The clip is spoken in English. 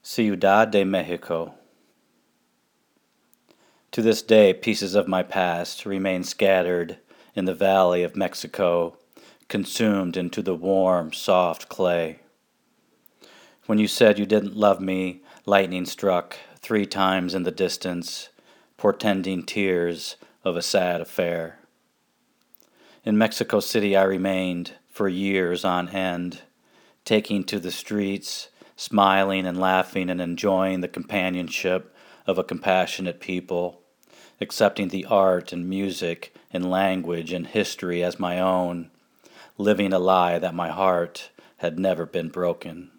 Ciudad de Mexico. To this day, pieces of my past remain scattered in the valley of Mexico, consumed into the warm, soft clay. When you said you didn't love me, lightning struck 3 times in the distance, portending tears of a sad affair. In Mexico City I remained for years on end, taking to the streets, smiling and laughing and enjoying the companionship of a compassionate people, accepting the art and music and language and history as my own, living a lie that my heart had never been broken.